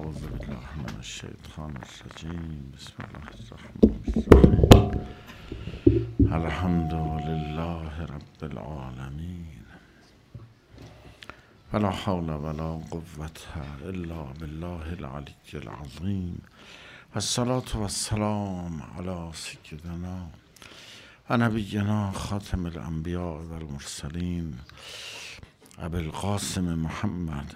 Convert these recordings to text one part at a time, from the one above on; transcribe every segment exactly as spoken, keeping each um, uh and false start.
اعوذ بالله من الشیطان الرجیم. بسم الله الرحمن الرحیم. الحمد لله رب العالمین ولا حول ولا قوة الا بالله العلی العظیم. والصلاة والسلام علی سیدنا و نبینا خاتم الانبیاء و المرسلین ابی القاسم محمد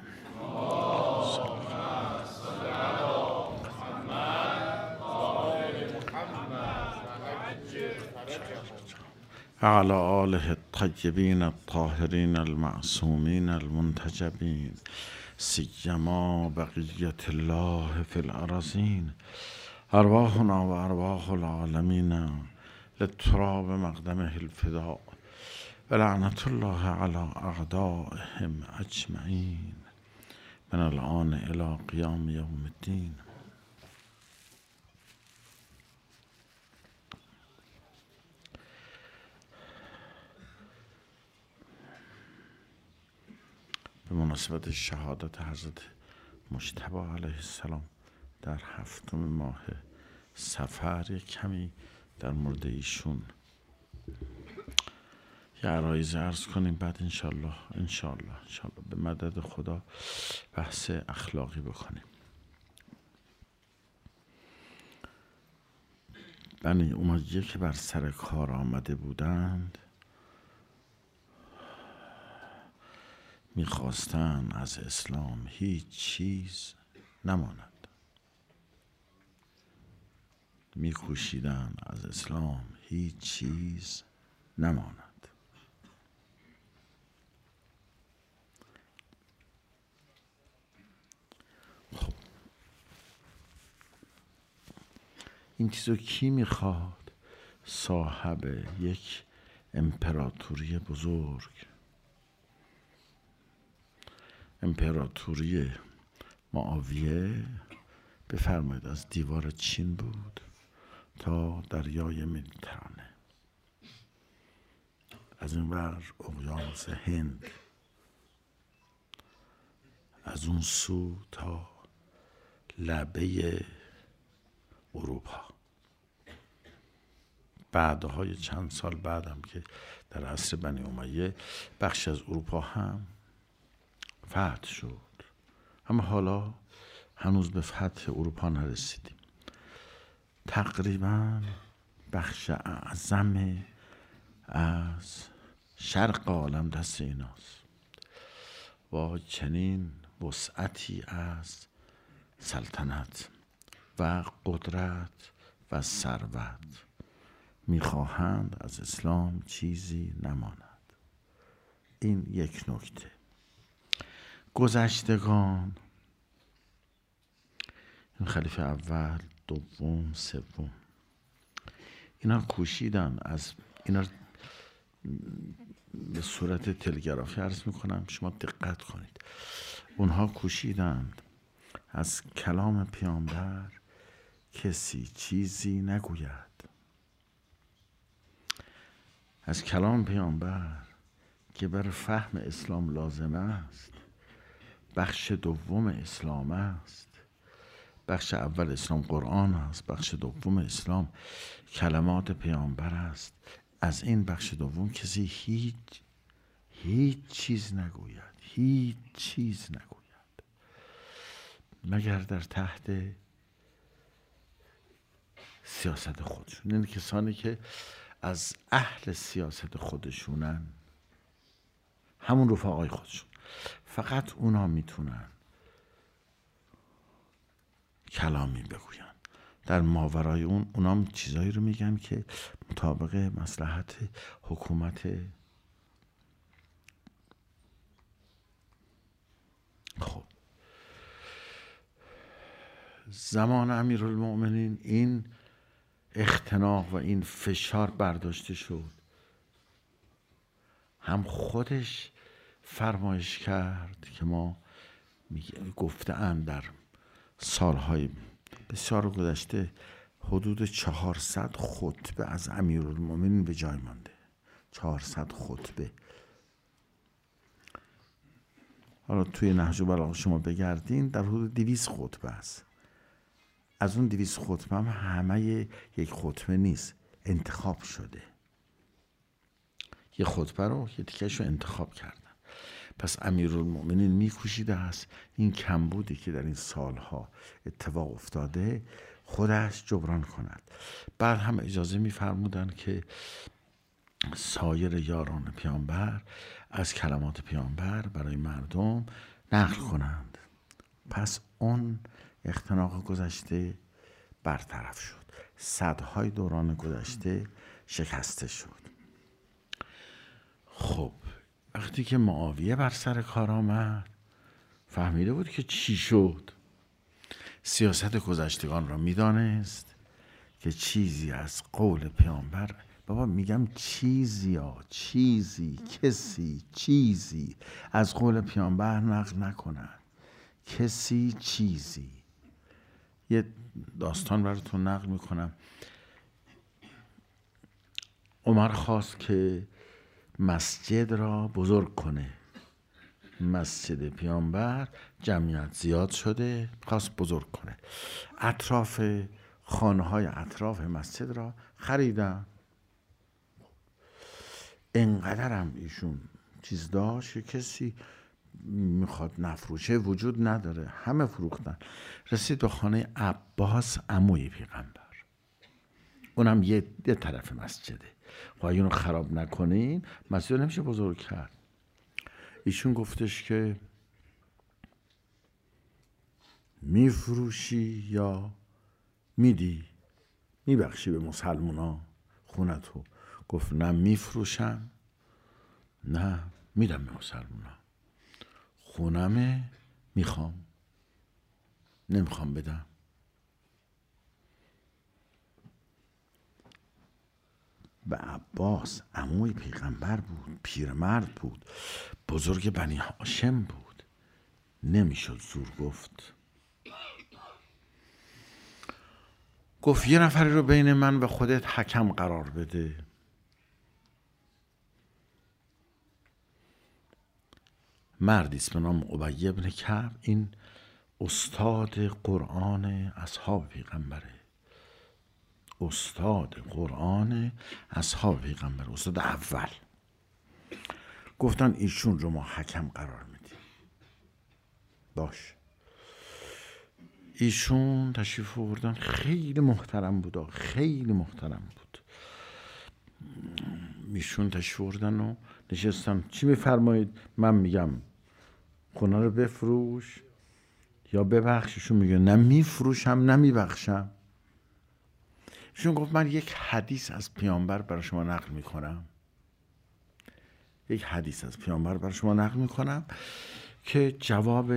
وعلى آله الطيبين الطاهرين المعصومين المنتجبين سيما بقية الله في الأرضين. أرواحنا وأرواح العالمين للتراب مقدمه الفداء ولعنة الله على أعدائهم أجمعين من الآن إلى قيام يوم الدين. به مناسبت شهادت حضرت مجتبی علیه السلام در هفتم ماه صفر یک کمی در مورد ایشون یه عرایض عرض کنیم، بعد انشالله انشالله انشالله به مدد خدا بحث اخلاقی بکنیم. بنی امیه که بر سر کار آمده بودند میخواستند از اسلام هیچ چیز نماند، میکوشیدند از اسلام هیچ چیز نماند. خب این چیزو کی میخواد؟ صاحب یک امپراتوری بزرگ، امپراتوری معاویه بفرمایید از دیوار چین بود تا دریای مدیترانه، از این ور اقیانوس هند، از اون سو تا لبه اروپا. بعدهای چند سال بعدم که در عصر بنی امیه بخش از اروپا هم فتح شد، اما حالا هنوز به فتح اروپا نرسیدیم. تقریبا بخش اعظم از شرق عالم دست ایناست با چنین وسعتی از سلطنت و قدرت و ثروت میخواهند از اسلام چیزی نماند. این یک نکته. گذشتگان، این خلیفه اول، دوم، سوم، اینا کوشیدن از اینا به صورت تلگرافی عرض میکنم، شما دقت کنید. اونها کوشیدند از کلام پیامبر کسی چیزی نگوید. از کلام پیامبر که بر فهم اسلام لازم است، بخش دوم اسلام است. بخش اول اسلام قرآن است، بخش دوم اسلام کلمات پیامبر است. از این بخش دوم کسی هیچ هیچ چیز نگوید، هیچ چیز نگوید مگر در تحت سیاست خودشون. این کسانی که از اهل سیاست خودشونن، همون رفقای خودشون، فقط اونا میتونن کلامی بگوین. در ماورای اون اونا چیزایی رو میگن که مطابق مصلحت حکومت. خب زمان امیرالمؤمنین این اختناق و این فشار برداشته شد. هم خودش فرمایش کرد که ما گفته‌اند در سالهای بسیار گذشته حدود چهارصد خطبه از امیرالمؤمنین به جای مانده. چهارصد خطبه حالا توی نهج البلاغه شما بگردین در حدود دویست خطبه است. از اون دویست خطبه هم همه یک خطبه نیست، انتخاب شده. یه خطبه رو یه تیکش رو انتخاب کردن. پس امیرالمؤمنین میکوشیده است این کمبودی که در این سالها اتفاق افتاده خودش جبران کند. بعد هم اجازه میفرمودن که سایر یاران پیامبر از کلمات پیامبر برای مردم نقل کنند. پس اون اختناق گذشته برطرف شد، صدهای دوران گذشته شکسته شد. خب وقتی که معاویه بر سر کار آمد فهمیده بود که چی شد. سیاست گذشتگان را میدانست که چیزی از قول پیامبر، بابا میگم چیزی ها چیزی کسی چیزی از قول پیامبر نقل نکنن، کسی چیزی. یه داستان براتون نقل میکنم. عمر خواست که مسجد را بزرگ کنه، مسجد پیامبر جمعیت زیاد شده، خواست بزرگ کنه. اطراف خانه های اطراف مسجد را خریدن. انقدرم ایشون چیز داشت که کسی میخواد نفروشه وجود نداره، همه فروختن. رسید به خانه عباس عموی پیغمبر، اونم یه, یه طرف مسجده. خب اگه اونو خراب نکنین مسجد نمیشه بزرگ کرد. ایشون گفتش که میفروشی یا میدی، میبخشی به مسلمونا خونتو؟ گفت نه میفروشم نه میدم به مسلمونا، خونمه میخوام نمیخوام بدم. به عباس عموی پیغمبر بود، پیرمرد بود، بزرگ بنی هاشم بود، نمیشد زور گفت. گفت یه نفری رو بین من و خودت حکم قرار بده. مردی است به نام ابی بن کعب، این استاد قرآن اصحاب پیغمبره، استاد قرآن اصحاب پیغمبر، استاد اول. گفتن ایشون رو ما حکم قرار میدیم. باش. ایشون تشریف آوردن، خیلی محترم بود، خیلی محترم بود. ایشون تشریف آوردن و نشستن. چی میفرمایید؟ من میگم خونه رو بفروش یا ببخش. ایشون میگه نه میفروشم نه میبخشم. ایشون گفت من یک حدیث از پیامبر برای شما نقل میکنم، یک حدیث از پیامبر برای شما نقل میکنم که جواب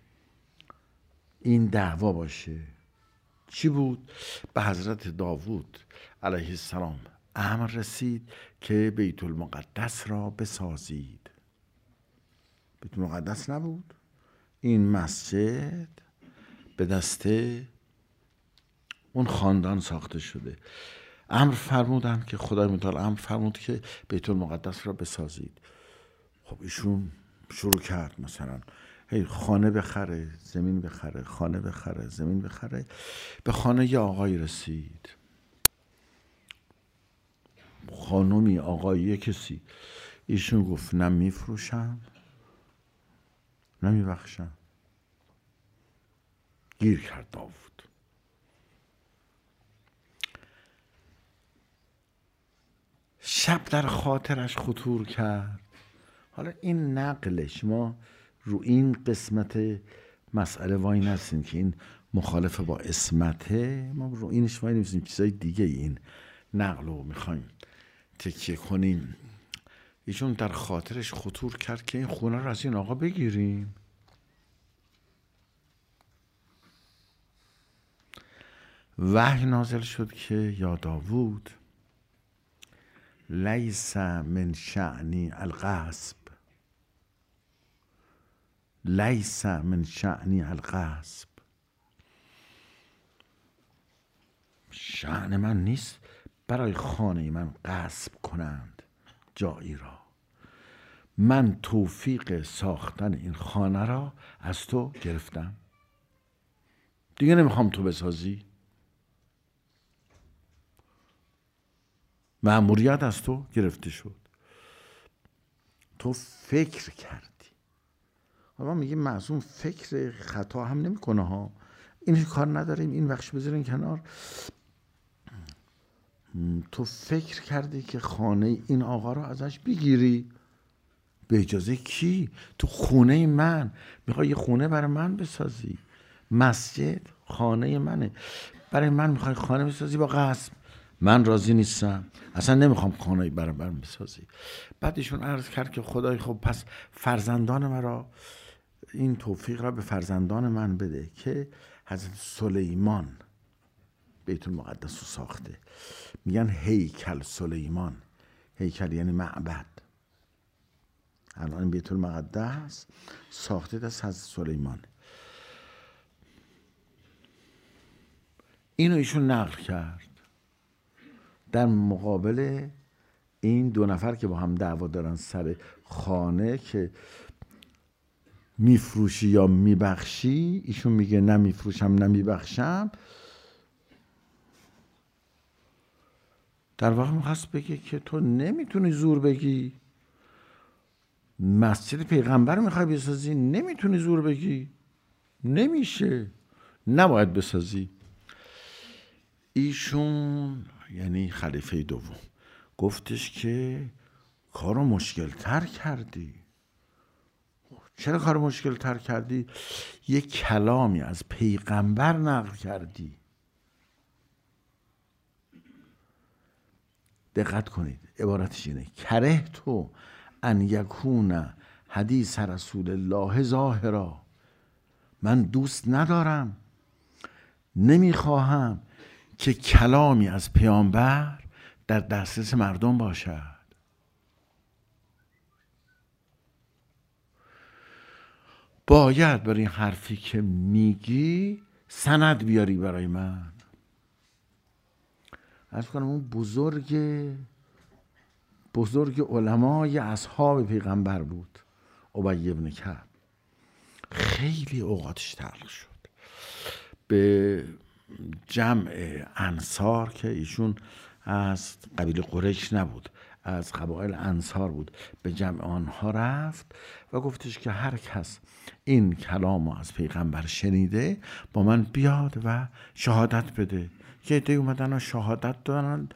این دعوا باشه. چی بود؟ به حضرت داوود علیه السلام امر رسید که بیت المقدس را بسازید. بیت المقدس نبود، این مسجد به دست اون خاندان ساخته شده. امر فرمودن که خدای متعال امر فرمود که بیت المقدس را بسازید. خب ایشون شروع کرد مثلا هی خانه بخره زمین بخره، خانه بخره زمین بخره. به خانه یه آقای رسید، خانومی، آقایی، کسی. ایشون گفت نه میفروشم نه میبخشم. گیر کرد داوود. شب در خاطرش خطور کرد. حالا این نقلش، ما رو این قسمت مسئله وای نستیم که این مخالفه با اسمته، ما رو اینش وای نمیستیم، چیزای دیگه این نقل رو میخوایم تکیه کنیم. ایشون در خاطرش خطور کرد که این خونه رو از این آقا بگیریم. وحی نازل شد که یا داوود لیس من شأنی الغصب، لیس من شأنی الغصب. شأن من نیست برای خانه من غصب کنند جایی را. من توفیق ساختن این خانه را از تو گرفتم، دیگه نمیخوام تو بسازی، مأموریت از تو گرفته شد، تو فکر کردی. حالا میگه معصوم فکر خطا هم نمیکنه ها، این کار نداریم، این بخش بذارین کنار. تو فکر کردی که خانه این آقا رو ازش بگیری، به اجازه کی؟ تو خونه من میخوای یه خونه برای من بسازی، مسجد خانه منه، برای من میخوای خانه بسازی با غصب، من راضی نیستم، اصلا نمیخوام خانه برای من بسازی. بعد ایشون عرض کرد که خدای خب پس فرزندان مرا این توفیق را به فرزندان من بده که حضرت سلیمان بیت المقدس رو ساخته. میگن هیکل سلیمان، هیکل یعنی معبد. الان بیت المقدس ساخته دست حضرت سلیمان. اینو ایشون نقل کرد در مقابل این دو نفر که با هم دعوا دارن سر خانه که میفروشی یا میبخشی. ایشون میگه نه میفروشم نه میبخشم. در واقع میخواست بگه که تو نمیتونی زور بگی، مسجد پیغمبر میخوای بسازی، نمیتونی زور بگی، نمیشه، نباید بسازی. ایشون یعنی خلیفه دوم گفتش که کارو مشکل تر کردی. چرا کارو مشکل تر کردی؟ یک کلامی از پیغمبر نقل کردی. دقت کنید عبارتش اینه: کره تو ان یکون حدیث رسول الله ظاهرا. من دوست ندارم، نمیخواهم که کلامی از پیامبر در دسترس مردم باشد. باید برای این حرفی که میگی سند بیاری برای من. عرض کنم اون بزرگ بزرگ علمای اصحاب پیغمبر بود، ابی بن کعب. خیلی اوقاتش تلخ شد. به جمع انصار که ایشون از قبیله قریش نبود، از قبایل انصار بود، به جمع آنها رفت و گفتش که هر کس این کلامو از پیغمبر شنیده با من بیاد و شهادت بده. که عده اومدن و شهادت دادن.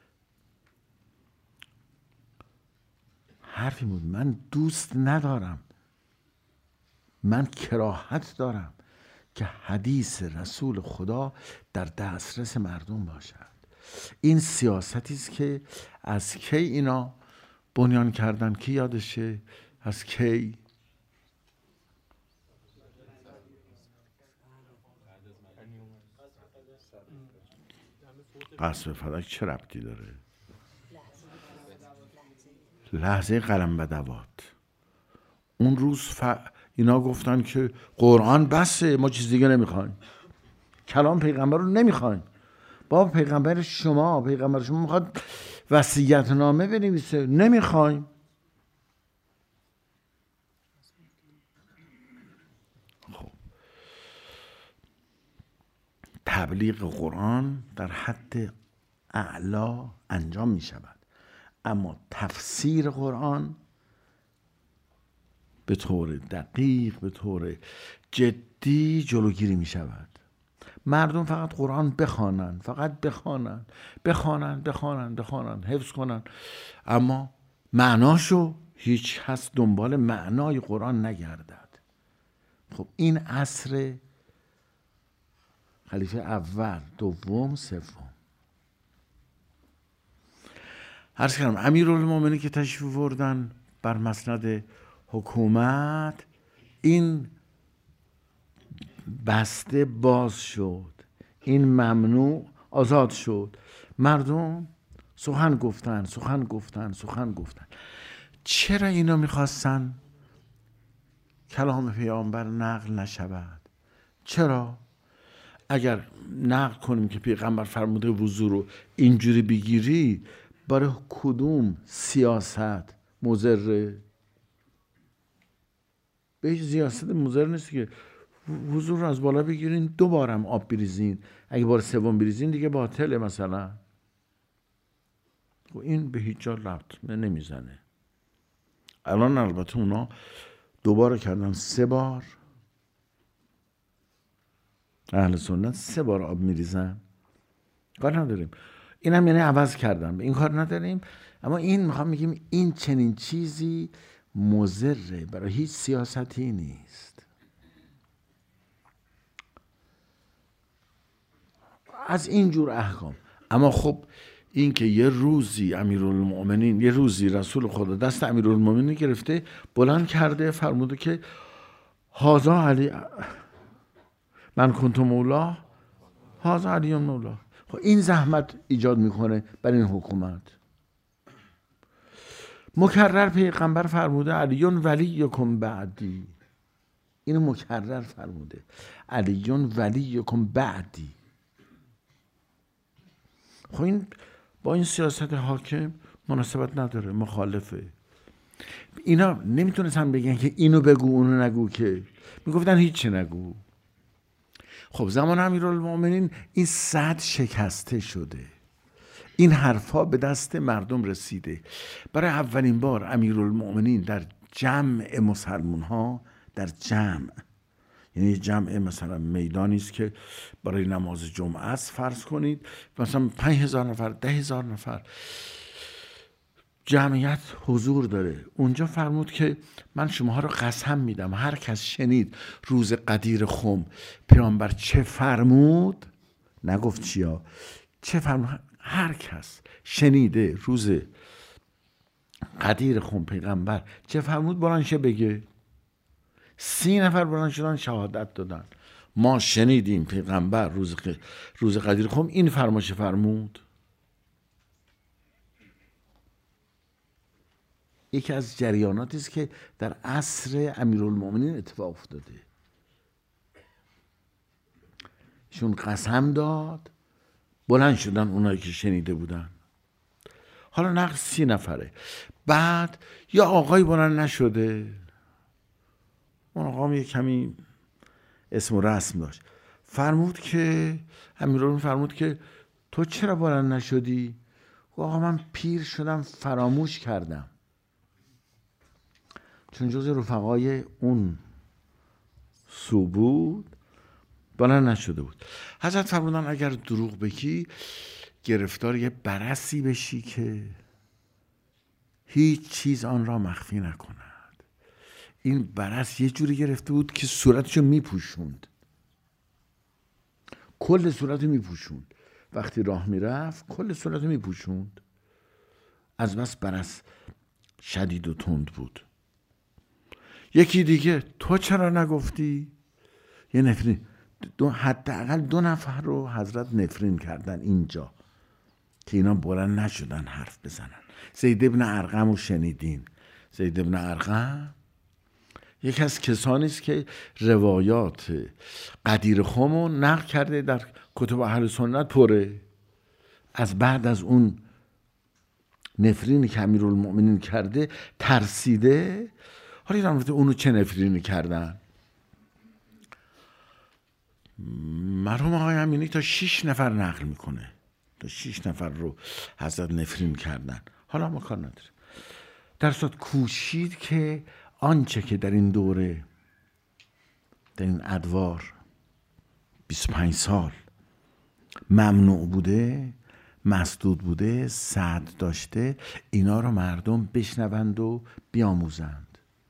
حرفی بود: من دوست ندارم، من کراهت دارم که حدیث رسول خدا در دسترس مردم باشد. این سیاستی است که از کی اینا بنیان کردن؟ کی یادشه؟ از کی؟ پس به فلک چه ربطی داره؟ لحظه قلم بدوات. اون روز ف... اینا گفتن که قرآن بسه، ما چیز دیگه نمیخوایم، کلام پیغمبر رو نمیخوایم. با پیغمبر شما پیغمبر شما میخواد وصیت نامه بنویسه، نمیخوایم. خب تبلیغ قرآن در حد اعلا انجام می شود، اما تفسیر قرآن به طور دقیق، به طور جدی جلوگیری می شود. مردم فقط قرآن بخوانن، فقط بخوانن بخوانن بخوانن بخوانن حفظ کنن، اما معناشو هیچ کس دنبال معنای قرآن نگردد. خب این عصر خلیفه اول، دوم، سوم. عرض کردم امیرالمومنین که تشریف بردن بر مسند حکومت، این بسته باز شد، این ممنوع آزاد شد. مردم سخن گفتن سخن گفتن سخن گفتن. چرا اینا میخواستن کلام پیامبر نقل نشود؟ چرا؟ اگر نقل کنیم که پیغمبر فرموده وضو رو اینجوری بگیری، برای کدوم سیاست مضره؟ به هیچ سیاست مضر نیست که حضور رو از بالا بگیرین، دو بارم آب بریزین، اگه بار سوم بریزین دیگه باطله مثلا. این به هیچ جا ربط نمیزنه. الان البته اونا دوباره کردن سه بار، اهل سنت سه بار آب میریزن، کار نداریم. این هم یعنی عوض کردن، این کار نداریم. اما این میخوام میگیم این چنین چیزی مضره، برای هیچ سیاستی نیست. از این جور احکام. اما خب این که یه روزی امیرالمؤمنین، یه روزی رسول خدا دست امیرالمؤمنین گرفته بلند کرده، فرموده که هازا علی من کنت مولا هازا علی مولا. خب این زحمت ایجاد میکنه برای این حکومت. مکرر پیغمبر فرموده علیون ولیکم بعدی، اینو مکرر فرموده علیون ولیکم بعدی. خب این با این سیاست حاکم مناسبت نداره، مخالفه. اینا نمیتونستن بگن که اینو بگو اونو نگو، که میگفتن هیچی نگو. خب زمان امیرالمؤمنین این سد شکسته شده، این حرفا به دست مردم رسیده. برای اولین بار امیرالمؤمنین در جمع مسلمان ها، در جمع، یعنی جمع مثلا میدانی است که برای نماز جمعه است، فرض کنید مثلا پنج هزار نفر، ده هزار نفر جمعیت حضور داره. اونجا فرمود که من شما رو قسم میدم هر کس شنید روز قدیر خم پیامبر چه فرمود، نگفت چیا، چه فرمود، هر کس شنیده روز قدیر خم پیغمبر چه فرمود بلند شه بگه. سی نفر بلند شدن شهادت دادن ما شنیدیم پیغمبر روز ق... روز قدیر خم این فرمایش فرمود. یکی از جریاناتی است که در عصر امیرالمؤمنین اتفاق افتاده. ایشون قسم داد، بلند شدن اونایی که شنیده بودن. حالا نقص سی نفره. بعد یا آقای بلند نشده، اون آقا یه کمی اسم و رسم داشت، فرمود که امیرالمؤمنین فرمود که تو چرا بلند نشدی؟ آقا من پیر شدم فراموش کردم، چون جز رفقای اون سو بود بلند نشده بود. حضرت فرمودن اگر دروغ بگی گرفتار یه برسی بشی که هیچ چیز آن را مخفی نکند. این برس یه جوری گرفته بود که صورتشو میپوشوند، کل صورتو میپوشوند، وقتی راه میرفت کل صورتو میپوشوند، از بس برس شدید و تند بود. یکی دیگه تو چرا نگفتی؟ یه نفرین، دو حداقل دو نفر رو حضرت نفرین کردن اینجا که اینا بلند نشدن حرف بزنن. زید ابن ارقم رو شنیدین. زید ابن ارقم یکی از کسانی است که روایات قدیر خم رو نقل کرده، در کتب اهل سنت پره. از بعد از اون نفرینی که امیرالمؤمنین کرده ترسیده. حالا در مورد اونو چه نفرینی کردن؟ مرحوم آقای امینی تا شیش نفر نقل میکنه، تا شیش نفر رو حضرت نفرین کردن. حالا ما کار نداریم. در صورت کوشید که آنچه که در این دوره، در این ادوار بیست و پنج سال ممنوع بوده، مسدود بوده، سد داشته، اینا رو مردم بشنوند و بیاموزند.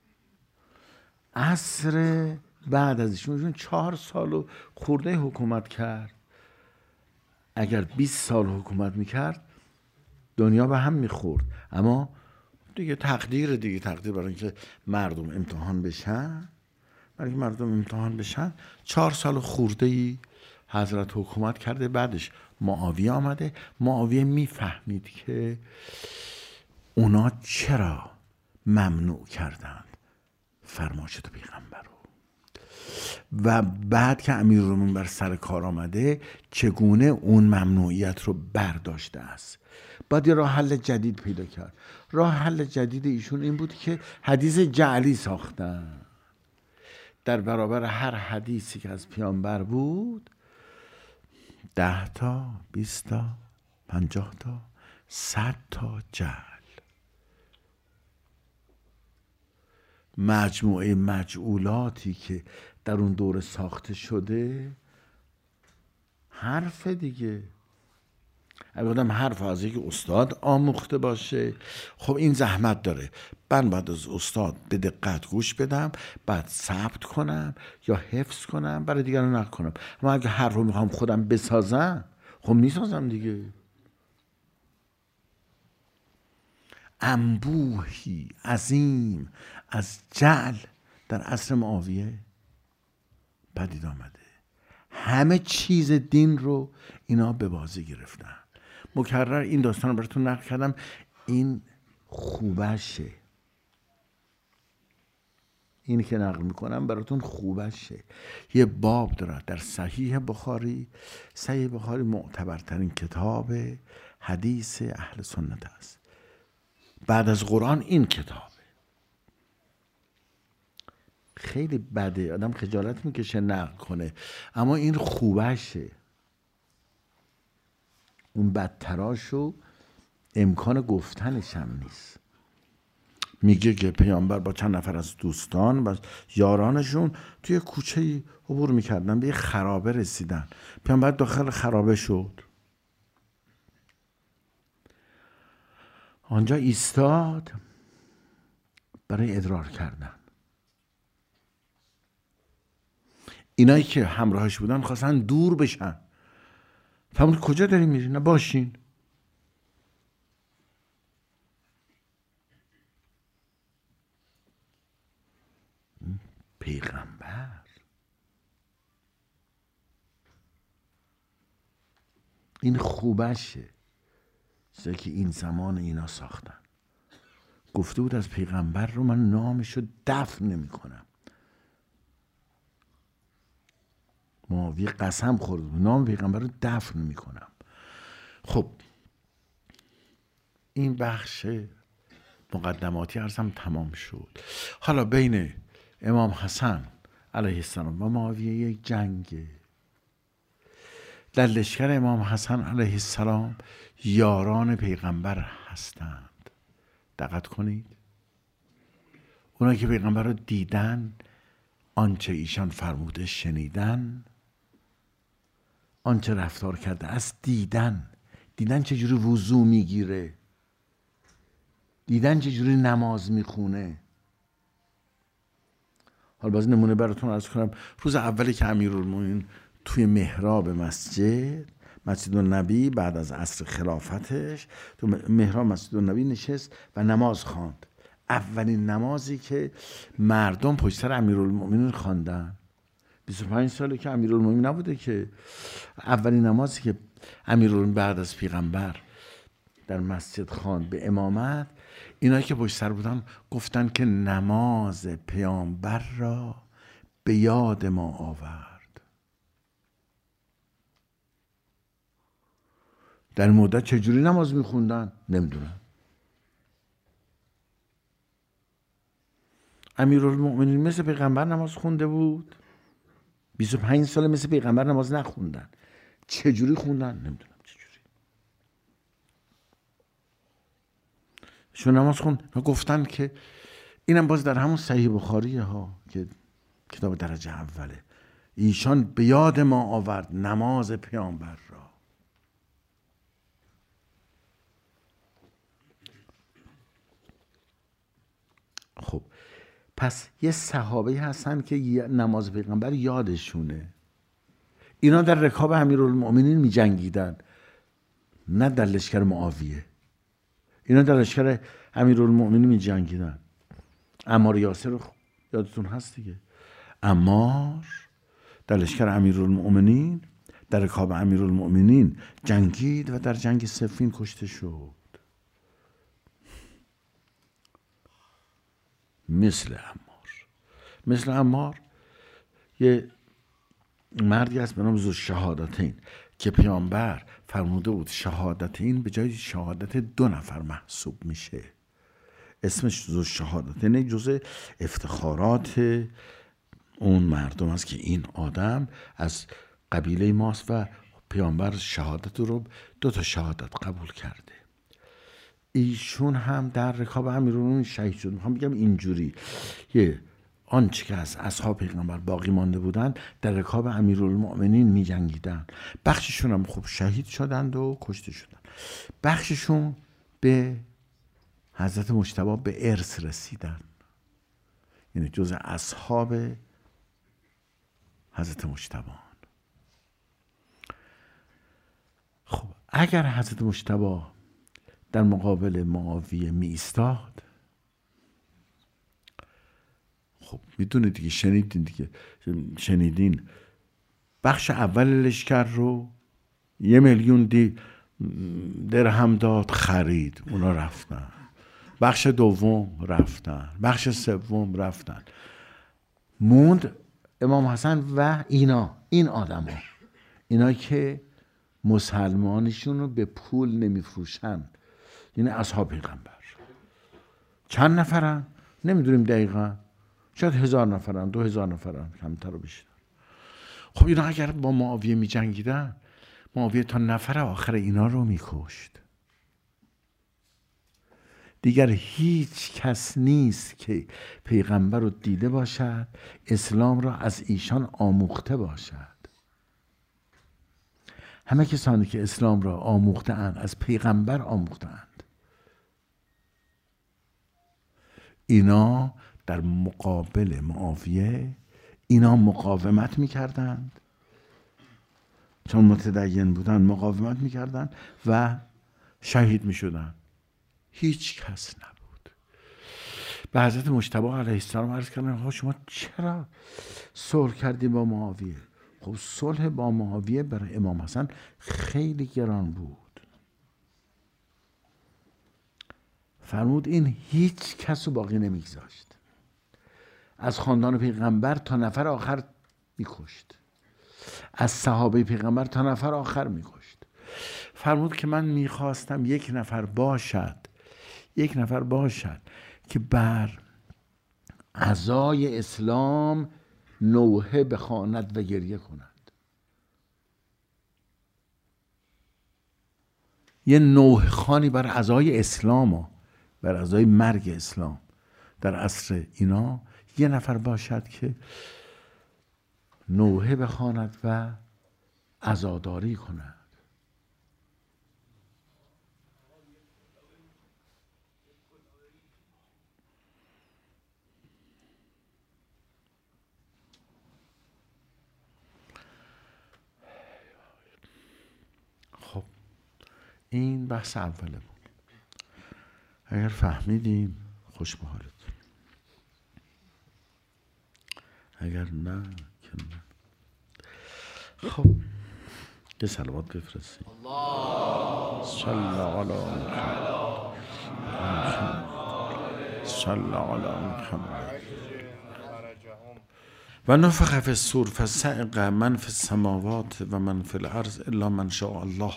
عصر بعد از ایشون چهار سال و خورده حکومت کرد. اگر بیست سال حکومت میکرد دنیا به هم میخورد. اما دیگه تقدیر دیگه تقدیر برای اینکه مردم امتحان بشن، برای اینکه مردم امتحان بشن چهار سال خورده ای حضرت حکومت کرده. بعدش معاویه آمده. معاویه میفهمید که اونا چرا ممنوع کردند فرمایشات پیغمبر رو، و بعد که امیرالمومنین بر سر کار آمده چگونه اون ممنوعیت رو برداشته است. بعد یه راه حل جدید پیدا کرد. راه حل جدید ایشون این بود که حدیث جعلی ساختن. در برابر هر حدیثی که از پیامبر بود ده تا، بیست تا، پنجاه تا، صد تا جعل. مجموعه مجعولاتی که در اون دوره ساخته شده حرف دیگه. اگه بودم حرف از یک استاد آموخته باشه، خب این زحمت داره، من باید از استاد به دقت گوش بدم، بعد ثبت کنم یا حفظ کنم برای دیگران نکنم. اما اگه حرف رو میخوام خودم بسازم، خب میسازم دیگه. انبوهی عظیم از جعل در عصر معاویه پدید آمده. همه چیز دین رو اینا به بازی گرفتن. مکرر این داستان رو براتون نقل کردم، این خوبشه، اینی که نقل میکنم براتون خوبشه. یه باب داره در صحیح بخاری. صحیح بخاری معتبرترین کتاب حدیث اهل سنت است. بعد از قرآن این کتابه. خیلی بده، آدم خجالت میکشه نقل کنه، اما این خوبشه. اون بدتراشو امکان گفتنش هم نیست. میگه که پیامبر با چند نفر از دوستان و یارانشون توی کوچه‌ای عبور میکردن، به یه خرابه رسیدن. پیامبر داخل خرابه شد، آنجا ایستاد برای ادرار کردن. اینایی که همراهش بودن خواستن دور بشن. فرمود کجا داری میری؟ نه باشین. پیغمبر این خوبشه، چیزایی که این زمان اینا ساختن. گفته بود از پیغمبر رو من نامشو دفن نمی کنم. معاویه قسم خورد نام پیغمبر رو دفن نمی کنم. خب این بخش مقدماتی عرضم تمام شد. حالا بین امام حسن علیه السلام و معاویه یک جنگه. در لشکر امام حسن علیه السلام یاران پیغمبر هستند. دقت کنید، اونایی که پیغمبر رو دیدن، آنچه ایشان فرموده شنیدن، آنچه رفتار کرده از دیدن. دیدن چجوری وضو میگیره، دیدن چجوری نماز میخونه. حالا باز نمونه براتون عرض کنم. روز اولی که امیرالمومنین توی محراب مسجد مسجد النبی بعد از عصر خلافتش تو محراب مسجد النبی نشست و نماز خواند. اولین نمازی که مردم پشت سر امیرالمومنین خواندن. بیست و پنج ساله که امیرالمومنین نبوده که. اولین نمازی که امیرالمومنین بعد از پیغمبر در مسجد خواند به امامت، اینایی که پشت سر بودن گفتن که نماز پیامبر را به یاد ما آورد. در مدت چجوری نماز میخوندن نمیدونم. امیرالمومنین مثل پیغمبر نماز خونده بود. بیست و پنج ساله مثل پیغمبر نماز نخوندن. چجوری خوندن نمیدونم. شون نماز خوند. گفتن که اینم باز در همون صحیح بخاریه ها که کتاب درجه اوله. ایشان به یاد ما آورد نماز پیامبر را. خب پس یه صحابه هستن که نماز پیغمبر یادشونه. اینا در رکاب امیرالمومنین می جنگیدن، نه در لشکر معاویه. اینا در لشکر امیرالمومنین می جنگیدن. عمار یاسر رو یادتون هست دیگه. عمار در لشکر امیرالمومنین در رکاب امیرالمومنین جنگید و در جنگ صفین کشته شد. مثل عمار مثل عمار یه مردی هست به نام ذوالشهادتین که پیامبر فرموده بود شهادتین به جای شهادت دو نفر محسوب میشه. اسمش ذوالشهادتین جزء افتخارات اون مردم است که این آدم از قبیله ماست و پیامبر شهادت رو دو تا شهادت قبول کرده. ایشون هم در رکاب امیرالمومنین شهید شد. میخوام بگم اینجوری یه آنچه که از اصحاب پیغمبر باقی مانده بودند در رکاب امیرالمومنین می جنگیدن. بخششون هم خوب شهید شدند و کشته شدند. بخششون به حضرت مجتبی به ارث رسیدن، یعنی جز اصحاب حضرت مجتبی. خب اگر حضرت مجتبی در مقابل معاویه می ایستاد، خب میدونید دیگه، شنیدین دیگه، شنیدین بخش اول لشکر رو یه میلیون دی درهم داد خرید، اونا رفتن. بخش دوم رفتن، بخش سوم رفتن، موند امام حسن و اینا، این آدم ها، اینا که مسلمانشون رو به پول نمیفروشن، یعنی اصحاب پیغمبر. چند نفرن؟ نمیدونیم دقیقا، شاید هزار نفرن، دو هزار نفرن، کمتر و بیشتر. خب اینا اگر با معاویه می جنگیدن، معاویه تا نفر آخر اینا رو می کشت. دیگر هیچ کس نیست که پیغمبر رو دیده باشد، اسلام را از ایشان آموخته باشد. همه کسانی که اسلام را آموخته اند از پیغمبر آموخته اند. اینا در مقابل معاویه اینا مقاومت میکردند، چون متدین بودن مقاومت میکردند و شهید میشدند. هیچ کس نبود. به حضرت مجتبی علیه السلام عرض کردن ها شما چرا صلح کردیم با معاویه؟ خب صلح با معاویه برای امام حسن خیلی گران بود. فرمود این هیچ کس رو باقی نمیگذاشت، از خاندان پیغمبر تا نفر آخر میکشت، از صحابه پیغمبر تا نفر آخر میکشت. فرمود که من میخواستم یک نفر باشد، یک نفر باشد که بر عزای اسلام نوحه بخواند و گریه کند. یه نوحه خوانی بر عزای اسلام، بر عزای مرگ اسلام در عصر اینا، یه نفر باشد که نوحه بخواند و عزاداری کند. خب این بحث اوله بود. اگر فهمیدین خوش به حالتون، اگر نه که نه. خب یه صلوات بفرستیم. صلی علی محمد، صلی علی محمد. و نفخ فی الصور فصعق من فی السماوات و من فی الارض الا من شاء الله.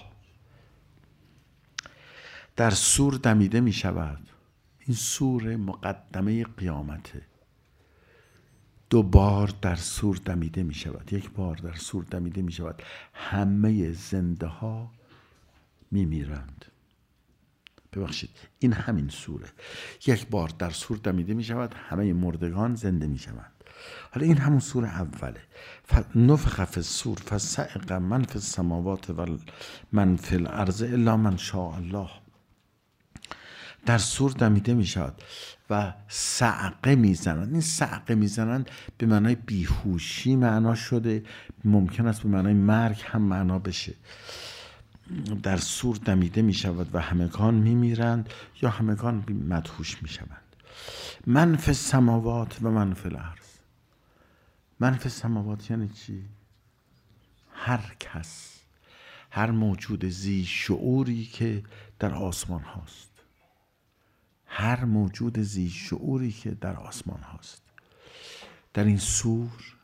در صور دمیده می شود. این صور مقدمه قیامته. دو بار در صور دمیده می شود. یک بار در صور دمیده می شود همه زنده ها می میرند. ببخشید این همین صوره. یک بار در صور دمیده می شود همه مردگان زنده می شوند. حالا این همون سوره اوله. نفخ فی الصور فصعق من فی السماوات و من فی الارض الا من شاء الله. در صور دمیده می شود و صعقه می زنند. این صعقه می زنند به معنای بیهوشی معنا شده، ممکن است به معنای مرگ هم معنا بشه. در صور دمیده می شود و همگان می میرند یا همگان مدهوش می شوند. من فی السماوات و من فی الارض. من فی السماوات یعنی چی؟ هر کس، هر موجود ذی شعوری که در آسمان هاست، هر موجود ذی شعوری که در آسمان هاست در این سور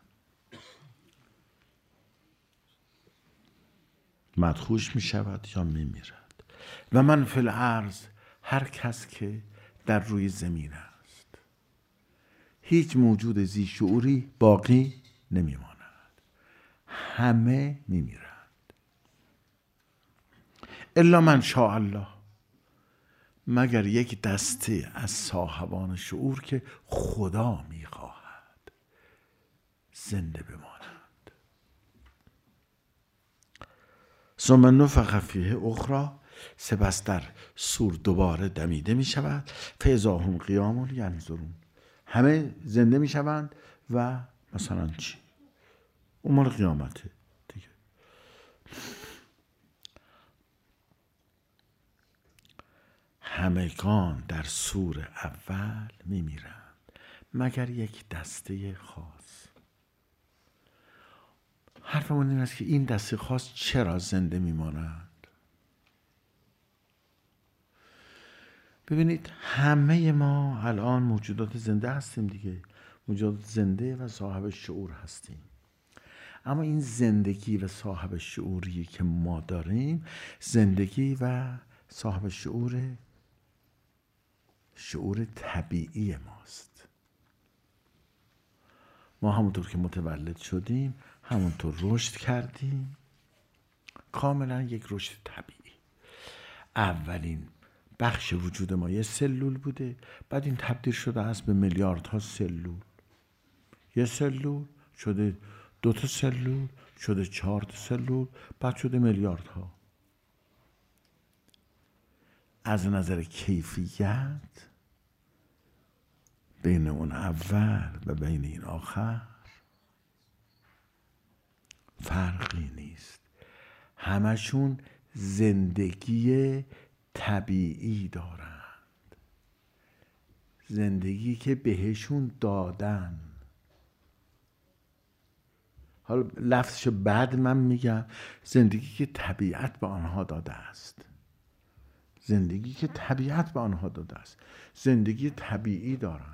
مدهوش می شود یا می میرد. و من فی الارض، هر کس که در روی زمین است، هیچ موجود ذی شعوری باقی نمیماند، همه میمیرند الا من شاء الله، مگر یک دسته از صاحبان شعور که خدا میخواهد زنده بمانند. ثم نفخ فیه اخری، سپس در سور دوباره دمیده می شود. فاذا هم قیام ینظرون، همه زنده می شوند و مثلا چی؟ اون مال قیامته دیگه. همگان در سور اول می میرند مگر یک دسته خاص. حرفمون این است که این دسته خاص چرا زنده می مانند؟ ببینید همه ما الان موجودات زنده هستیم دیگه، موجودات زنده و صاحب شعور هستیم. اما این زندگی و صاحب شعوری که ما داریم، زندگی و صاحب شعور شعور طبیعی ماست. ما همونطور که متولد شدیم همونطور رشد کردیم، کاملا یک رشد طبیعی. اولین بخش وجود ما یه سلول بوده، بعد این تبدیل شده است به میلیاردها سلول. یه سلول شده دو تا سلول، شده چهار تا سلول، بعد شده میلیاردها. از نظر کیفیت بین اون اول و بین این آخر فرقی نیست. همشون زندگی طبیعی دارند، زندگی که بهشون دادن. حالا لفظش بعد من میگم، زندگی که طبیعت به آنها داده است، زندگی که طبیعت به آنها داده است، زندگی طبیعی دارند.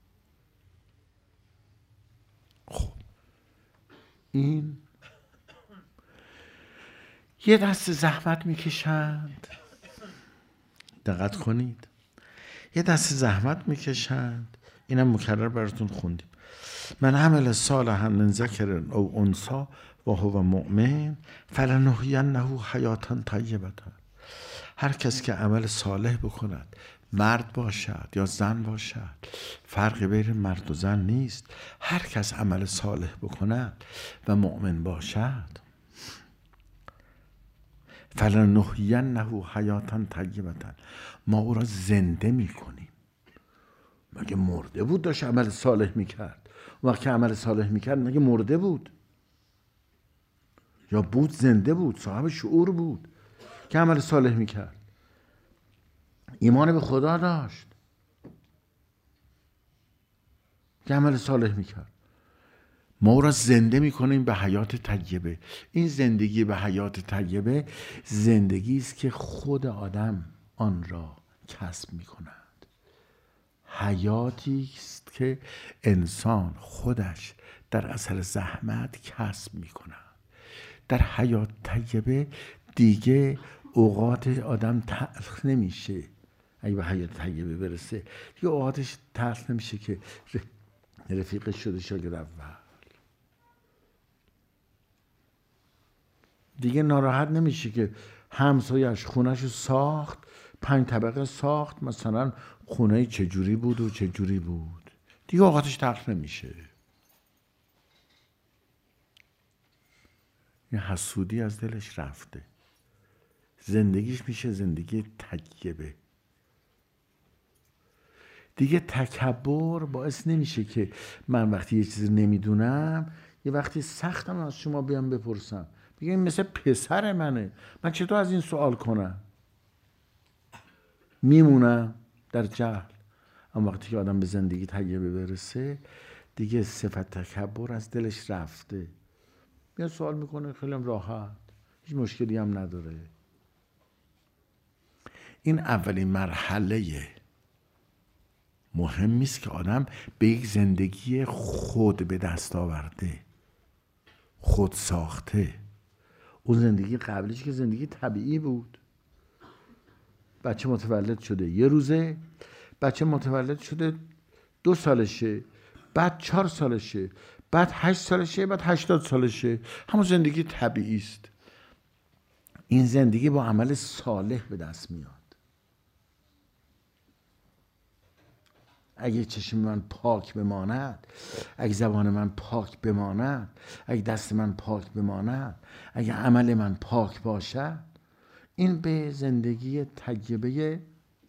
خب این یه دست زحمت میکشند، دقت کنید، یه دست زحمت میکشند. اینم مکرر براتون خوندیم. من عمل صالحا من ذکر او انثی و هو مؤمن فلنحینه حیاتا طیبه. هر کس که عمل صالح بکند، مرد باشد یا زن باشد، فرقی بین مرد و زن نیست. هر کس عمل صالح بکند و مؤمن باشد، فلنحینه حیاتا طیبه، ما او را زنده میکنیم. مگه مرده بود داشت عمل صالح میکرد؟ وقتی عمل صالح میکرد مگه مرده بود؟ یا بود زنده بود، صاحب شعور بود که عمل صالح میکرد، ایمان به خدا داشت که عمل صالح میکرد. ما او را زنده میکنیم به حیات طیبه. این زندگی به حیات طیبه زندگی است که خود آدم آن را کسب میکند. حیاتی است که انسان خودش در اثر زحمت کسب میکند. در حیات طیبه دیگه اوقات آدم تلخ نمیشه. اگه به حیات طیبه برسه دیگه اوقاتش تلخ نمیشه که رفیقش شده شاگرد اول، دیگه ناراحت نمیشه که همسایش خونهشو ساخت، پنج طبقه ساخت، مثلا خونه چجوری بود و چجوری بود، دیگه اوقاتش تلخ نمیشه. این حسودی از دلش رفته، زندگیش میشه زندگی طیبه. دیگه تکبر باعث نمیشه که من وقتی یه چیزی نمیدونم یه وقتی سختم از شما بیام بپرسم، بگم این مثل پسر منه، من چطور از این سوال کنم؟ میمونم در جهل. اما وقتی که آدم به زندگی طیبه برسه دیگه صفت تکبر از دلش رفته، میاد سوال میکنه خیلی راحت، هیچ مشکلی هم نداره. این اولین مرحله مهمی است که آدم به یک زندگی خود به دست آورده، خود ساخته. اون زندگی قبلیش که زندگی طبیعی بود. بچه متولد شده یه روزه، بچه متولد شده دو سالشه، بعد چهار سالشه، بعد هشت سالشه، بعد هشتاد سالشه. همون زندگی طبیعی است. این زندگی با عمل صالح به دست میاد. اگه چشم من پاک بماند، اگه زبان من پاک بماند، اگه دست من پاک بماند، اگه عمل من پاک باشد، این به زندگی طیبه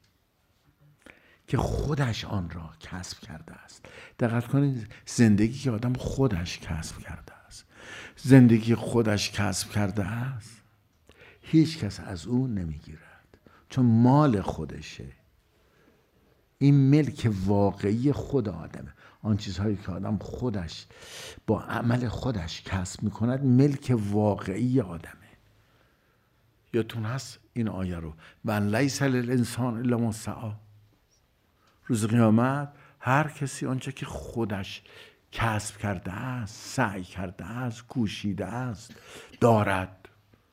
که خودش آن را کسب کرده است. دقت کنید، زندگی که آدم خودش کسب کرده است، زندگی خودش کسب کرده است، هیچ کس از او نمیگیرد، چون مال خودشه. این ملک واقعی خود آدمه. آن چیزهایی که آدم خودش با عمل خودش کسب میکند ملک واقعی آدمه. یادتون هست این آیه رو، و لیس للانسان الا ما سعی. روز قیامت هر کسی آنچه که خودش کسب کرده است، سعی کرده است، کوشیده است، دارد.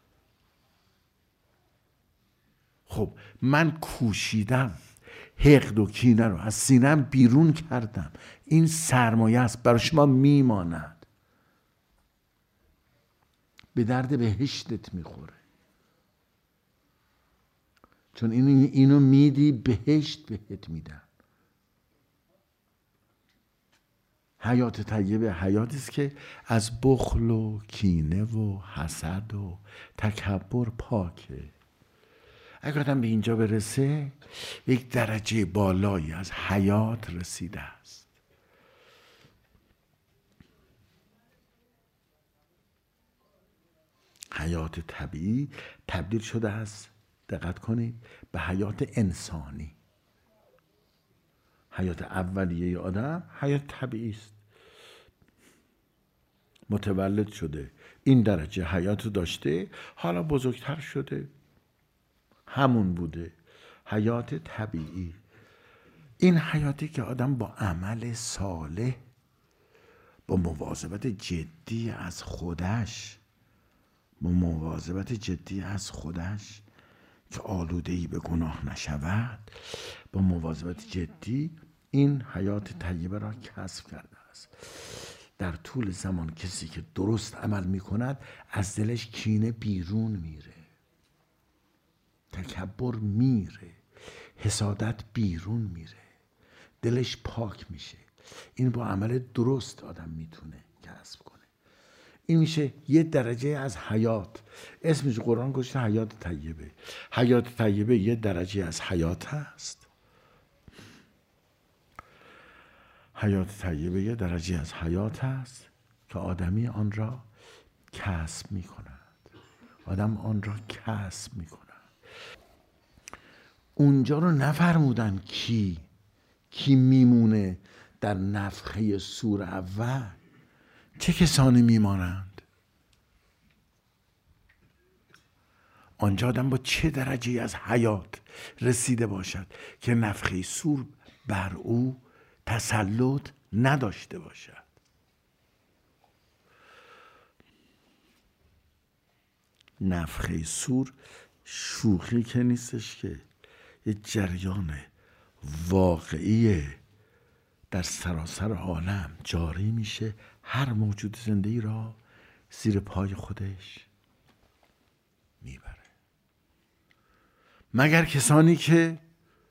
خب من کوشیدم، حقد و کینه رو از سینم بیرون کردم، این سرمایه است، برای شما میماند، به درد بهشتت میخوره. چون اینو, اینو میدی، بهشت بهت میدن. حیات طیبه حیاتی است که از بخل و کینه و حسد و تکبر پاکه. اگر آدم به اینجا برسه، یک درجه بالایی از حیات رسیده است. حیات طبیعی تبدیل شده است، دقت کنید، به حیات انسانی. حیات اولیه آدم حیات طبیعی است، متولد شده، این درجه حیات داشته، حالا بزرگتر شده، همون بوده، حیات طبیعی. این حیاتی که آدم با عمل صالح، با مواظبت جدی از خودش، با مواظبت جدی از خودش که آلوده‌ای به گناه نشود، با مواظبت جدی این حیات طیبه را کسب کرده است. در طول زمان کسی که درست عمل می کند، از دلش کینه بیرون میره، تکبر میره، حسادت بیرون میره، دلش پاک میشه. این با عمل درست آدم میتونه کسب کنه. این میشه یه درجه از حیات. اسمش قرآن گذاشته حیات طیبه. حیات طیبه یه درجه از حیات هست. حیات طیبه یه درجه از حیات هست که آدمی آن را کسب میکند. آدم آن را کسب میکند. اونجا رو نفرمودن کی کی میمونه در نفخه صور اول. چه کسانی میمانند؟ آنجا آدم با چه درجه از حیات رسیده باشد که نفخه صور بر او تسلط نداشته باشد. نفخه صور شوخی که نیستش، که یه جریان واقعی در سراسر عالم جاری میشه، هر موجود زنده‌ای را زیر پای خودش میبره، مگر کسانی که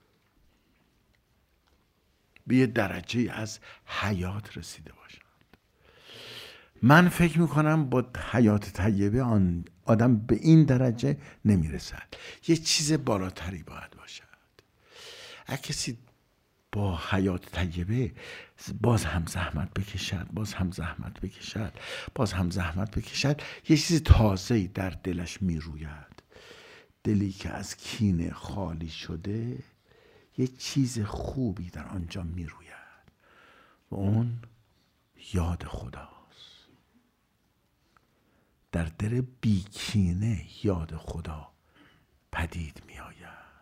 به یه درجه از حیات رسیده باشند. من فکر میکنم با حیات طیبه آن آدم به این درجه نمیرسد، یه چیز بالاتری باید باشد. اگه کسی با حیات طیبه باز هم زحمت بکشد، باز هم زحمت بکشد، باز هم زحمت بکشد، یه چیز تازه‌ای در دلش میروید. دلی که از کینه خالی شده، یه چیز خوبی در آنجا میروید و اون یاد خداست. در دل بیکینه یاد خدا پدید می آید.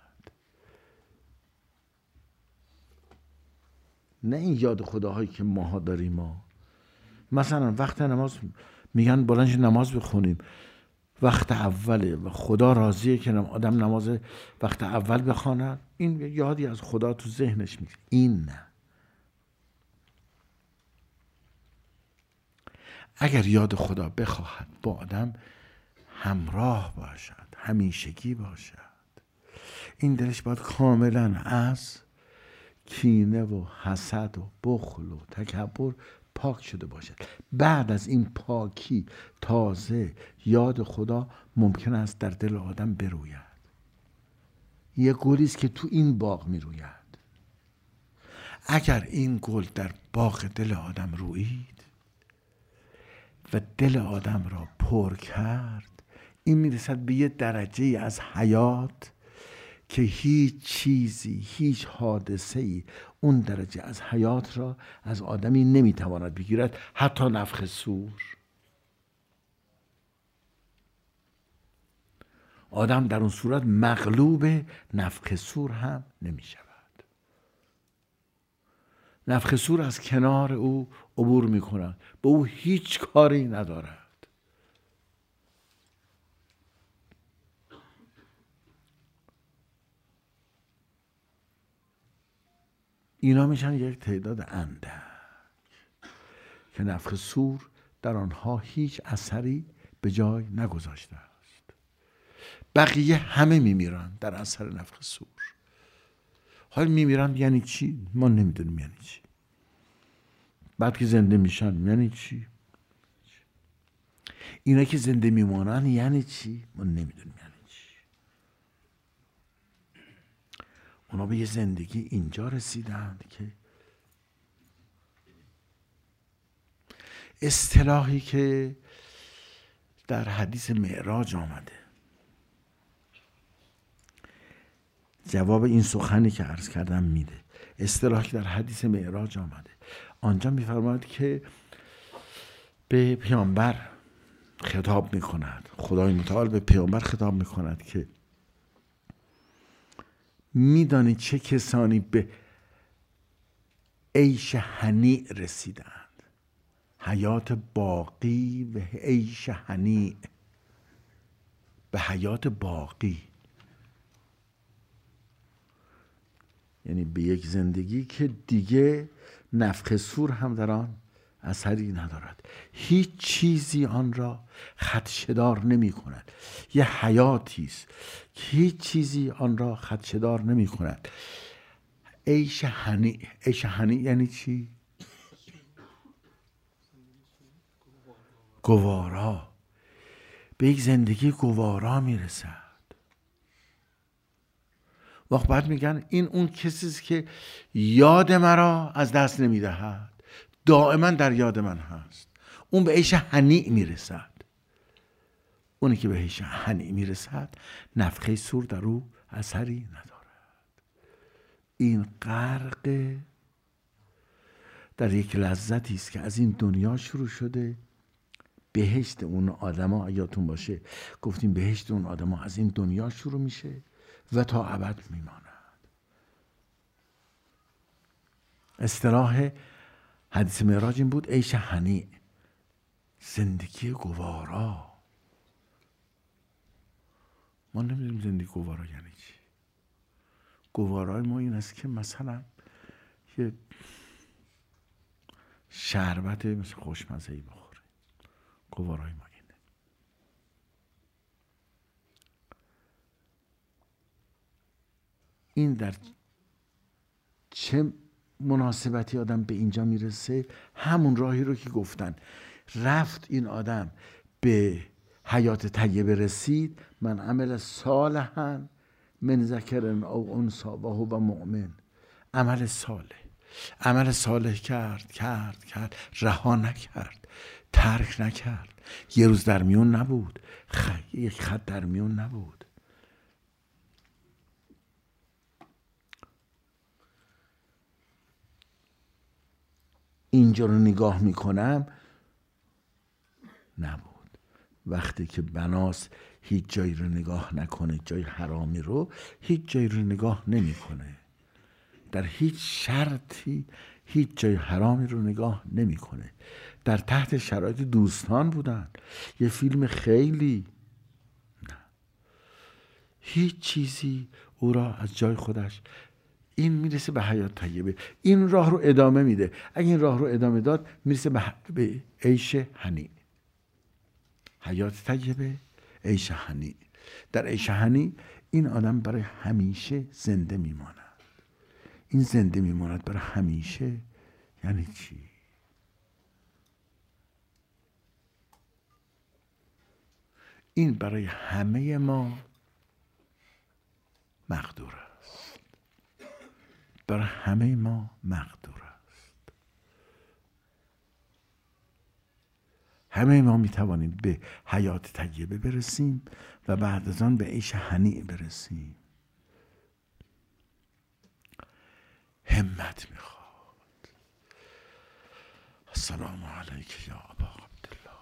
نه این یاد خداهایی که ماها داریم. ما مثلا وقت نماز میگن بلند نماز بخونیم، وقت اوله و خدا راضیه که آدم نماز وقت اول بخواند، این یادی از خدا تو ذهنش میگه. این نه، اگر یاد خدا بخواهد با آدم همراه باشد، همیشگی باشد، این دلش باید کاملا از کینه و حسد و بخل و تکبر پاک شده باشد. بعد از این پاکی تازه یاد خدا ممکن است در دل آدم بروید. یه گلی است که تو این باغ میروید. اگر این گل در باغ دل آدم رویید و دل آدم را پر کرد، این میرسد به یه درجه از حیات که هیچ چیزی، هیچ حادثه‌ای اون درجه از حیات را از آدمی نمیتواند بگیرد، حتی نفخ صور. آدم در اون صورت مغلوب نفخ صور هم نمی شود. نفخ صور از کنار او عبور می کند، به او هیچ کاری ندارد. اینا میشن یک تعداد اندک که نفخ صور در آنها هیچ اثری به جای نگذاشته است. بقیه همه میمیرن در اثر نفخ صور. حال میمیرن یعنی چی؟ ما نمیدونیم یعنی چی. بعد که زنده میشن یعنی چی؟ اینا که زنده میمونن یعنی چی؟ ما نمیدونیم یعنی چی. اونا به یه زندگی اینجا رسیدند که اصطلاحی که در حدیث معراج آمده، جواب این سخنی که عرض کردم میده. اصطلاحی که در حدیث معراج آمده، آنجا میفرماید که به پیامبر خطاب میکند، خدای متعال به پیامبر خطاب میکند که میدانی چه کسانی به عیش هنیع رسیدند؟ حیات باقی و عیش هنیع، به حیات باقی، یعنی به یک زندگی که دیگه نفخ صور هم در آن اثری ندارد، هیچ چیزی آن را خدشه‌دار نمی کند. یه حیاتی است که هیچ چیزی آن را خدشه‌دار نمی کند. عیش هنیع. عیش هنیع یعنی چی؟ گوارا. به یک زندگی گوارا می رسد. وقت بعد میگن این اون کسیست که یاد مرا از دست نمی دهد، دائما در یاد من هست. اون به عیش هنیع میرسد. اونی که به عیش هنیع میرسد نفخه صور در او اثری ندارد. این غرق در یک لذتی است که از این دنیا شروع شده. بهشت اون آدما، یادتون باشه گفتیم بهشت اون آدما از این دنیا شروع میشه و تا ابد میماند. اصطلاح حدیث معراج این بود، عیش هنیع، زندگی گوارا. ما نمیدونیم زندگی گوارا یعنی چی. گوارای ما این است که مثلا یه شربت مثل خوشمزه‌ای بخوره. گوارای ما اینه. این در چه مناسبتی آدم به اینجا میرسه؟ همون راهی رو که گفتن رفت این آدم به حیات طیبه رسید. من عمل صالحا من ذکر او انثی و هو مؤمن. عمل صالح عمل صالح کرد کرد کرد رها نکرد، ترک نکرد. یه روز در میون نبود، خ... یک خط در میون نبود. اینجا رو نگاه میکنم نبود. وقتی که بناس هیچ جایی رو نگاه نکنه، جای حرامی رو هیچ جایی رو نگاه نمیکنه، در هیچ شرطی هیچ جای حرامی رو نگاه نمیکنه. در تحت شرایط دوستان بودن، یه فیلم خیلی نه، هیچ چیزی او را از جای خودش این میرسه به حیات طیبه. این راه رو ادامه میده. اگه این راه رو ادامه داد میرسه به, به عیش هنی. حیات طیبه، عیش هنی. در عیش هنی این آدم برای همیشه زنده میماند. این زنده میماند برای همیشه یعنی چی؟ این برای همه ما مقدور است. برای همه ما مقدور است. همه ما میتوانیم به حیات طیبه برسیم و بعد از آن به عیش هنی برسیم. همت میخواد. السلام علیک یا ابا عبدالله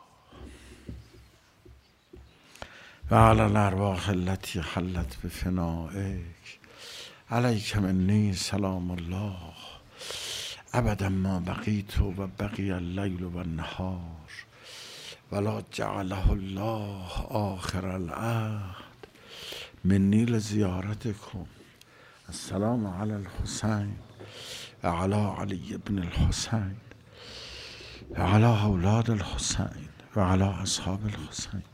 و علی الارواح التي حلت بفنائک علیک منی سلام الله ابدا ما بقیت و بقی اللیل و النهار ولا جعله الله آخر العهد منی لزیارتکم. السلام علی الحسین و علی علی ابن الحسین و علی اولاد الحسین و علی اصحاب الحسین.